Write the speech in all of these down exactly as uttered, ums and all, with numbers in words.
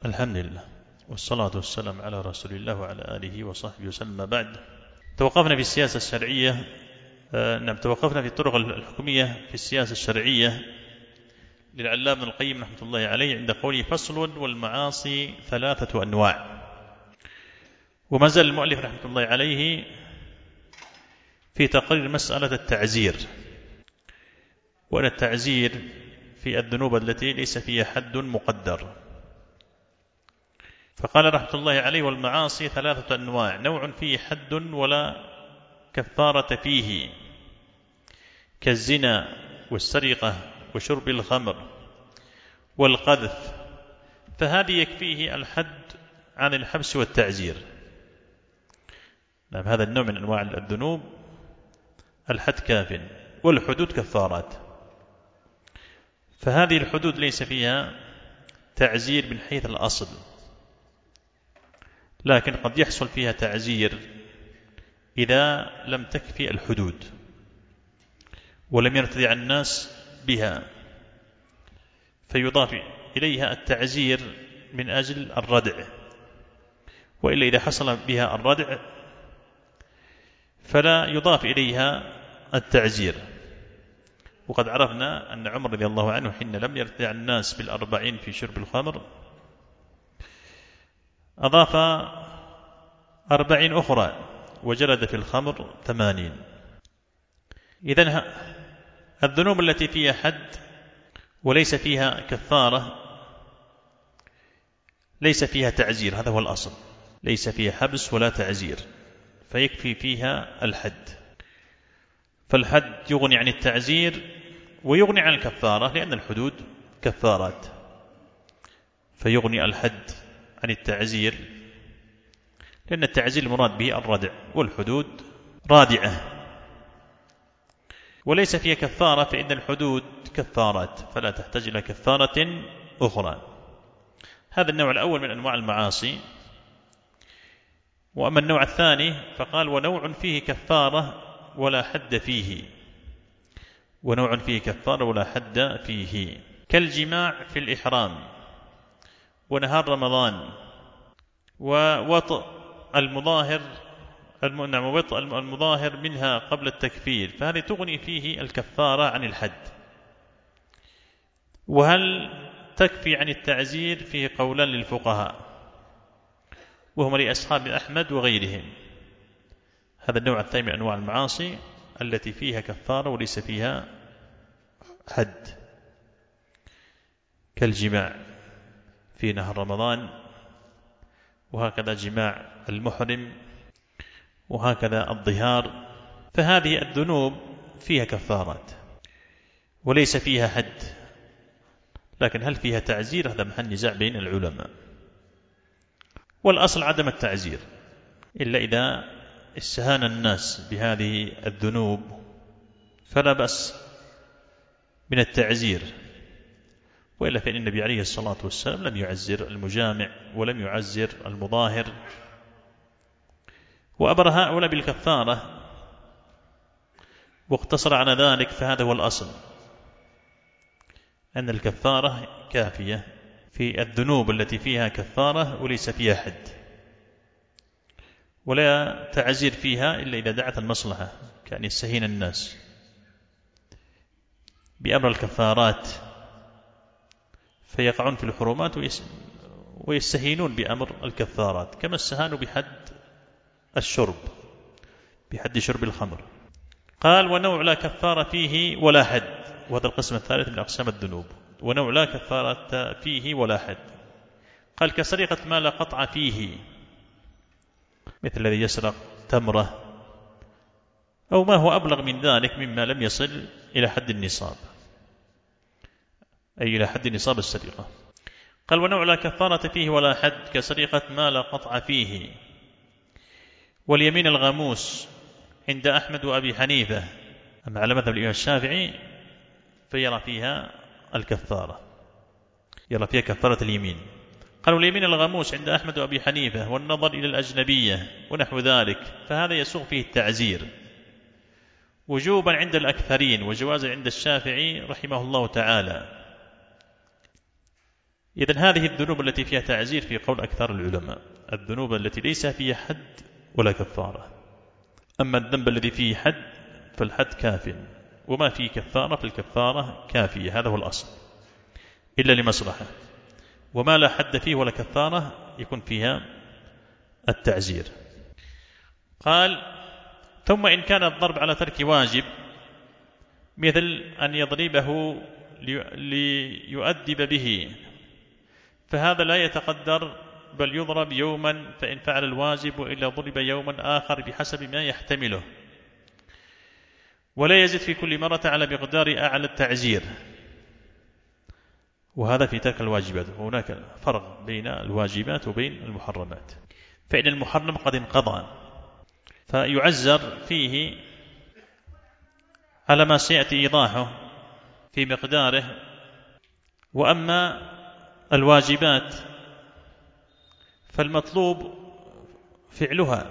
الحمد لله والصلاة والسلام على رسول الله وعلى آله وصحبه وسلم. بعد توقفنا في السياسة الشرعية آه نعم توقفنا في الطرق الحكومية في السياسة الشرعية للعلامة ابن القيم رحمة الله عليه عند قوله فصل والمعاصي ثلاثة أنواع. وما زال المؤلف رحمة الله عليه في تقرير مسألة التعزير، وأن التعزير في الذنوب التي ليس فيها حد مقدر. فقال رحمة الله عليه والمعاصي ثلاثة أنواع، نوع فيه حد ولا كفارة فيه كالزنا والسرقة وشرب الخمر والقذف، فهذه يكفيه الحد عن الحبس والتعزير. نعم، هذا النوع من أنواع الذنوب الحد كاف والحدود كفارات. فهذه الحدود ليس فيها تعزير من حيث الأصل، لكن قد يحصل فيها تعزير إذا لم تكفي الحدود ولم يرتدع الناس بها، فيضاف إليها التعزير من أجل الردع، وإلا إذا حصل بها الردع فلا يضاف إليها التعزير. وقد عرفنا أن عمر رضي الله عنه حين لم يرتدع الناس بالأربعين في شرب الخمر أضاف أربعين أخرى وجلد في الخمر ثمانين. إذن الذنوب التي فيها حد وليس فيها كفارة ليس فيها تعزير، هذا هو الأصل، ليس فيها حبس ولا تعزير، فيكفي فيها الحد. فالحد يغني عن التعزير ويغني عن الكفارة، لأن الحدود كفارات، فيغني الحد عن التعزير، لأن التعزير المراد به الردع والحدود رادعة. وليس فيها كفارة فإن الحدود كفارات فلا تحتاج إلى كفارة أخرى. هذا النوع الأول من أنواع المعاصي. وأما النوع الثاني فقال ونوع فيه كفارة ولا حد فيه، ونوع فيه كفارة ولا حد فيه كالجماع في الإحرام ونهار رمضان ووطء المظاهر ووطء المظاهر منها قبل التكفير، فهذه تغني فيه الكفارة عن الحد. وهل تكفي عن التعزير فيه قولان للفقهاء وهم لأصحاب أحمد وغيرهم. هذا النوع الثاني من أنواع المعاصي التي فيها كفارة وليس فيها حد، كالجماع في نهر رمضان، وهكذا جماع المحرم، وهكذا الظهار. فهذه الذنوب فيها كفارات وليس فيها حد، لكن هل فيها تعزير؟ هذا محل نزاع بين العلماء. والأصل عدم التعزير إلا إذا استهان الناس بهذه الذنوب فلا بأس من التعزير، وإلا فإن النبي عليه الصلاة والسلام لم يعزر المجامع ولم يعزر المظاهر، وأمر هؤلاء بالكفارة واقتصر على ذلك. فهذا هو الأصل، أن الكفارة كافية في الذنوب التي فيها كفارة وليس فيها حد، ولا تعزير فيها إلا إذا دعت المصلحة، كأن يستهين الناس بأمر الكفارات فيقعون في الحرمات ويستهينون بأمر الكفارات، كما استهانوا بحد الشرب، بحد شرب الخمر. قال ونوع لا كفارة فيه ولا حد، وهذا القسم الثالث من أقسام الذنوب. ونوع لا كفارة فيه ولا حد، قال كسرقة ما لا قطع فيه، مثل الذي يسرق تمرة أو ما هو أبلغ من ذلك مما لم يصل إلى حد النصاب، أي إلى حد نصاب السرقة. قال ونوع لا كفارة فيه ولا حد كسرقة ما لا قطع فيه. واليمين الغموس عند أحمد وأبي حنيفة، أما على مذهب الإمام الشافعي فيرى فيها الكفارة، يرى فيها كفارة اليمين. قالوا اليمين الغموس عند أحمد وأبي حنيفة والنظر إلى الأجنبية ونحو ذلك، فهذا يسوغ فيه التعزير وجوبا عند الأكثرين وجوازا عند الشافعي رحمه الله تعالى. إذن هذه الذنوب التي فيها تعزير في قول أكثر العلماء، الذنوب التي ليس فيها حد ولا كفارة. أما الذنب الذي فيه حد فالحد كاف، وما فيه كفارة فالكفارة كافية، هذا هو الأصل، إلا لمصلحة. وما لا حد فيه ولا كفارة يكون فيها التعزير. قال: ثم إن كان الضرب على ترك واجب مثل أن يضربه ليؤدب به، فهذا لا يتقدر، بل يضرب يوما فإن فعل الواجب، وإلا ضرب يوما آخر بحسب ما يحتمله، ولا يزيد في كل مرة على مقدار أعلى التعزير. وهذا في ترك الواجبات. هناك فرق بين الواجبات وبين المحرمات، فإن المحرم قد انقضى فيعزر فيه على ما سيأتي إيضاحه في مقداره. وأما الواجبات فالمطلوب فعلها،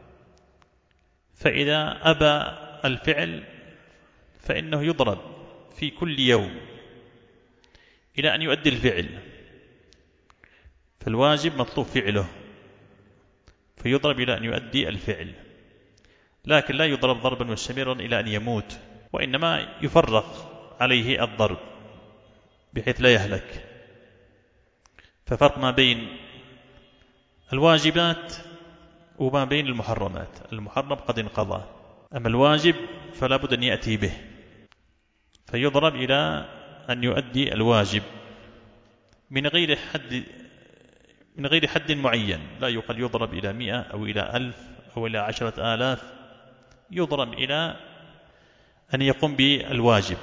فإذا أبى الفعل فإنه يضرب في كل يوم إلى أن يؤدي الفعل. فالواجب مطلوب فعله فيضرب إلى أن يؤدي الفعل، لكن لا يضرب ضربا مستمرا إلى أن يموت، وإنما يفرق عليه الضرب بحيث لا يهلك. ففرق ما بين الواجبات وما بين المحرمات. المحرم قد انقضى، أما الواجب فلا بد أن يأتي به، فيضرب إلى أن يؤدي الواجب من غير حد من غير حد معين. لا يقال يضرب إلى مئة أو إلى ألف أو إلى عشرة آلاف، يضرب إلى أن يقوم بالواجب،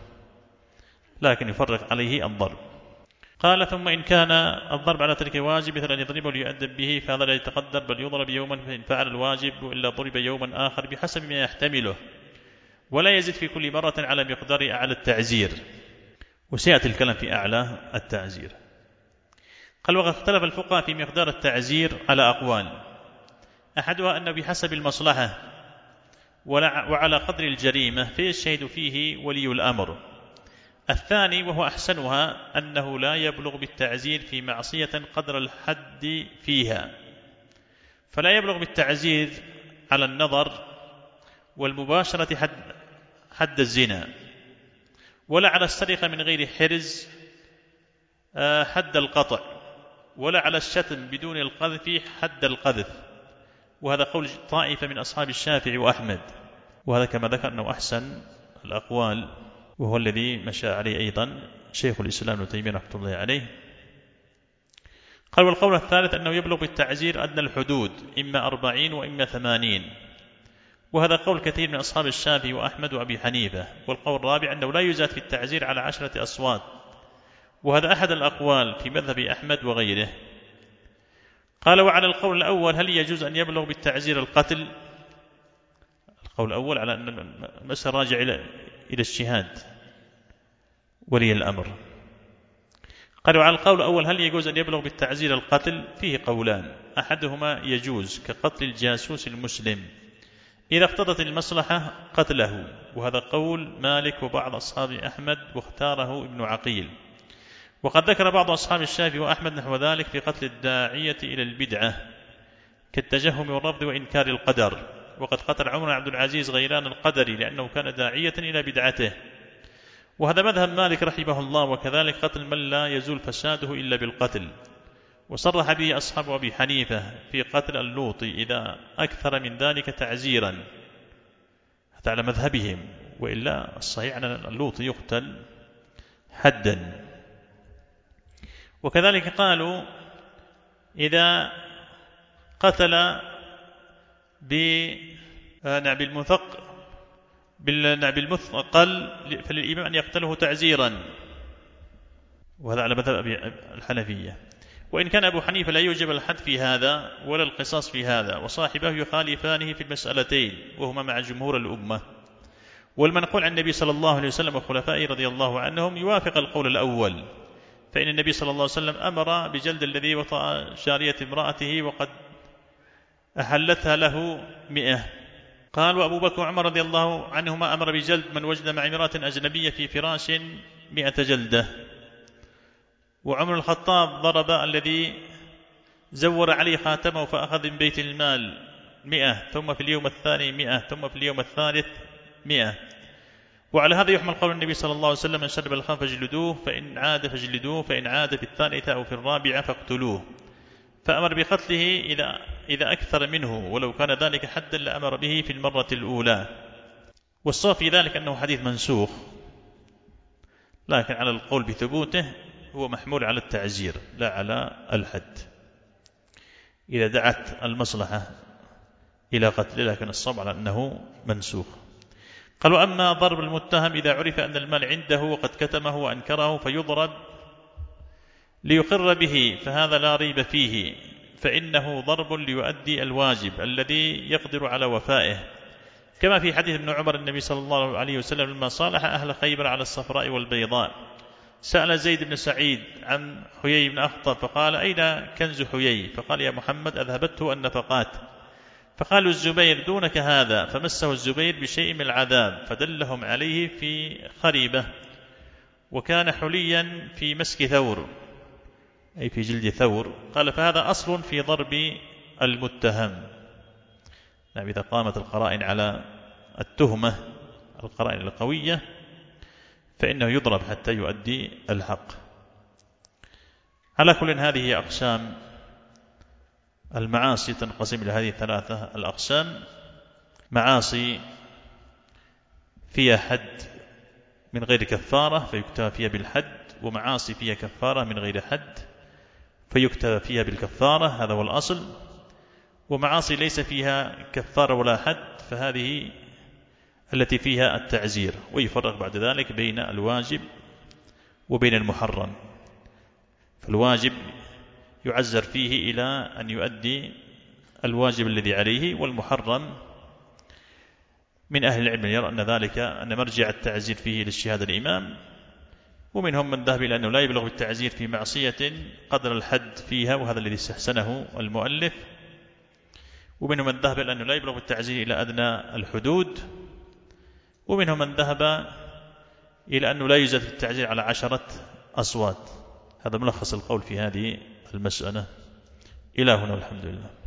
لكن يفرق عليه الضرب. قال: ثم إن كان الضرب على ترك واجب مثل أن يضربه ليؤدب به، فهذا لا يتقدر، بل يضرب يوما فإن فعل الواجب، وإلا ضرب يوما آخر بحسب ما يحتمله، ولا يزيد في كل مرة على مقدار أعلى التعزير. وسيأتي الكلام في أعلى التعزير. قال: وقد اختلف الفقهاء في مقدار التعزير على أقوال، أحدها أنه بحسب المصلحة وعلى قدر الجريمة فيجتهد فيه ولي الأمر. الثاني وهو أحسنها أنه لا يبلغ بالتعزير في معصية قدر الحد فيها، فلا يبلغ بالتعزير على النظر والمباشرة حد, حد الزنا، ولا على السرقة من غير حرز حد القطع، ولا على الشتم بدون القذف حد القذف. وهذا قول طائفة من أصحاب الشافعي وأحمد، وهذا كما ذكر أنه أحسن الأقوال، وهو الذي مشى عليه أيضا شيخ الإسلام ابن تيمية رحمة الله عليه. قال: والقول الثالث أنه يبلغ بالتعزير أدنى الحدود، إما أربعين وإما ثمانين، وهذا قول كثير من أصحاب الشافعي وأحمد وأبي حنيفة. والقول الرابع أنه لا يزاد في التعزير على عشرة أصوات، وهذا أحد الأقوال في مذهب أحمد وغيره. قال: وعلى القول الأول هل يجوز أن يبلغ بالتعزير القتل؟ القول الأول على أن المسألة راجع إلى إلى اجتهاد ولي الأمر. قال: وعلى القول الأول هل يجوز أن يبلغ بالتعزير القتل؟ فيه قولان، أحدهما يجوز كقتل الجاسوس المسلم إذا اقتضت المصلحة قتله، وهذا قول مالك وبعض أصحاب أحمد، واختاره ابن عقيل. وقد ذكر بعض أصحاب الشافعي وأحمد نحو ذلك في قتل الداعية إلى البدعة كالتجهم والرفض وإنكار القدر. وقد قتل عمر عبد العزيز غيلان القدري لأنه كان داعية إلى بدعته، وهذا مذهب مالك رحمه الله. وكذلك قتل من لا يزول فساده إلا بالقتل، وصرح به أصحاب أبي حنيفة في قتل اللوطي إذا أكثر من ذلك تعزيرا، هذا على مذهبهم، وإلا الصحيح أن اللوطي يقتل حدا. وكذلك قالوا إذا قتل بنعب المثق بالنعب المثقل فللإمام أن يقتله تعزيرا، وهذا على مذهب الحنفية. وإن كان أبو حنيفة لا يوجب الحد في هذا ولا القصاص في هذا، وصاحبه يخالفانه في المسألتين وهما مع جمهور الأمة. والمنقول عن النبي صلى الله عليه وسلم وخلفائه رضي الله عنهم يوافق القول الأول، فإن النبي صلى الله عليه وسلم أمر بجلد الذي وطأ جارية امرأته وقد أحلتها له مئة. قال: وأبو بكر وعمر رضي الله عنهما أمر بجلد من وجد مع امرأة أجنبية في فراش مئة جلدة. وعمر الخطاب ضرب الذي زور عليه خاتمه فأخذ من بيت المال مئة، ثم في اليوم الثاني مئة، ثم في اليوم الثالث مئة. وعلى هذا يحمل قول النبي صلى الله عليه وسلم: من شرب الخمر فاجلدوه، فإن عاد فاجلدوه، فإن عاد في الثالثة أو في الرابعة فاقتلوه. فأمر بقتله إذا, إذا أكثر منه، ولو كان ذلك حدا لأمر به في المرة الأولى. والصواب في ذلك أنه حديث منسوخ، لكن على القول بثبوته هو محمول على التعزير لا على الحد إذا دعت المصلحة إلى قتله، لكن الصواب على أنه منسوخ. قالوا: أما ضرب المتهم إذا عرف أن المال عنده وقد كتمه وأنكره فيضرب ليقر به، فهذا لا ريب فيه، فإنه ضرب ليؤدي الواجب الذي يقدر على وفائه، كما في حديث ابن عمر النبي صلى الله عليه وسلم لما صالح أهل خيبر على الصفراء والبيضاء سأل زيد بن سعيد عن حيي بن أخطب فقال: أين كنز حيي؟ فقال: يا محمد أذهبته النفقات. فقالوا: الزبير دونك هذا، فمسه الزبير بشيء من العذاب فدلهم عليه في خريبة، وكان حليا في مسك ثور أي في جلد ثور. قال: فهذا أصل في ضرب المتهم. نعم، إذا قامت القرائن على التهمة القرائن القوية فإنه يضرب حتى يؤدي الحق. على كل هذه أقسام المعاصي تنقسم إلى هذه الثلاثة الأقسام: معاصي فيها حد من غير كفارة فيكتفى فيها بالحد، ومعاصي فيها كفارة من غير حد فيكتفى فيها بالكفارة، هذا هو الأصل. ومعاصي ليس فيها كفارة ولا حد فهذه التي فيها التعزير، ويفرق بعد ذلك بين الواجب وبين المحرم. فالواجب يعزر فيه إلى أن يؤدي الواجب الذي عليه، والمحرم من أهل العلم يرى أن ذلك أن مرجع التعزير فيه لاجتهاد الإمام، ومنهم من ذهب إلى أنه لا يبلغ بالتعزير في معصية قدر الحد فيها، وهذا الذي استحسنه المؤلف. ومنهم من ذهب إلى أنه لا يبلغ بالتعزير إلى أدنى الحدود، ومنهم من ذهب إلى أنه لا يزاد في التعزير على عشرة أصوات. هذا ملخص القول في هذه المسألة. إلى هنا والحمد لله.